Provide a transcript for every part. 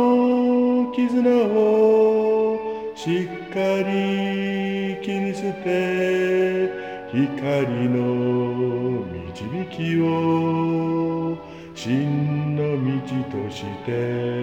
の絆をしっかり切り捨て、光の導きを真の道として、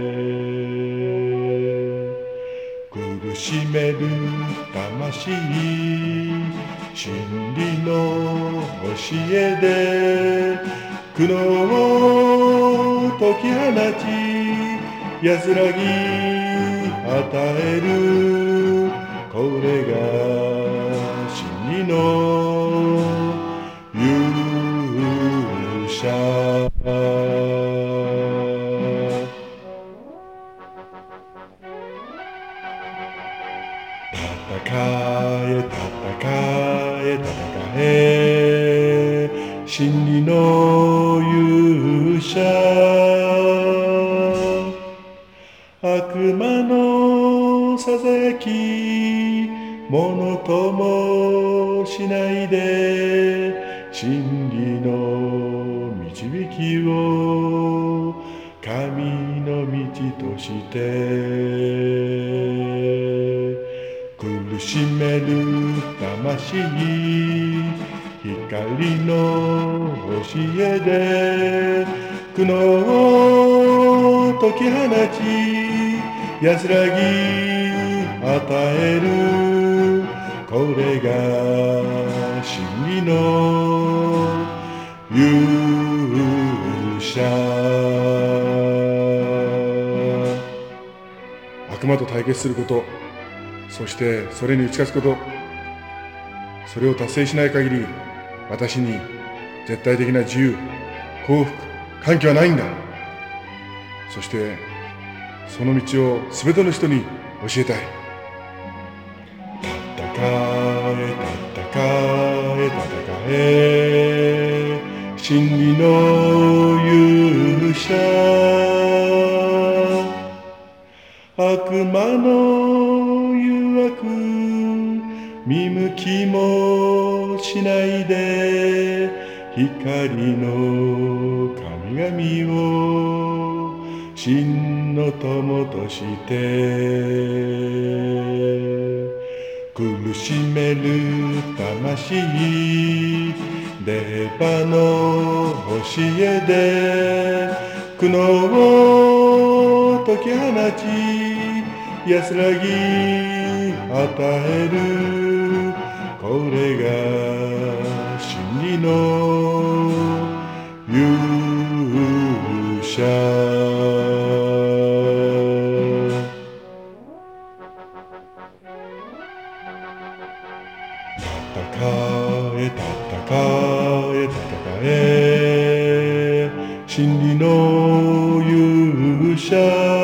苦しめる魂、真理の教えで苦悩を解き放ち、安らぎ与える。これが真理の勇者。戦え戦え戦え、真理の勇者。悪魔のささやきものともしないで、真理の導きを神の道として、苦しめる魂、光の教えで苦悩を解き放ち、安らぎ与える。これが真理の勇者。悪魔と対決すること、そしてそれに打ち勝つこと、それを達成しない限り、私に絶対的な自由、幸福、歓喜はないんだ。そしてその道を全ての人に教えたい。戦え戦え戦え、真理の勇者。悪魔の誘惑見向きもしないで、光の神々を真の友として、苦しめる魂、出刃の教えで苦悩を解き放ち、安らぎ与える。これが真理の勇者。戦え戦え戦え、真理の勇者。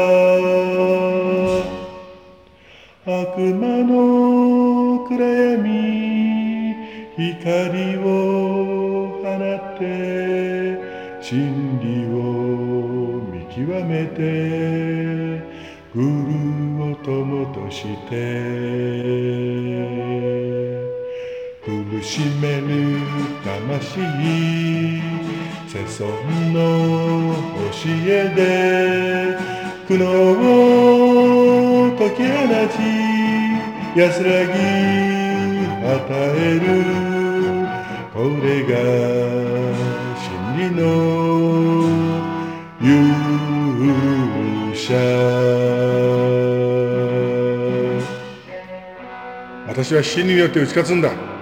悪魔の暗闇、光を放って真理を見極めて、グルを友として苦しめる魂、世尊の教えで苦悩を解き放ち、安らぎ与える。これが真理の勇者。私は真理によって打ち勝つんだ。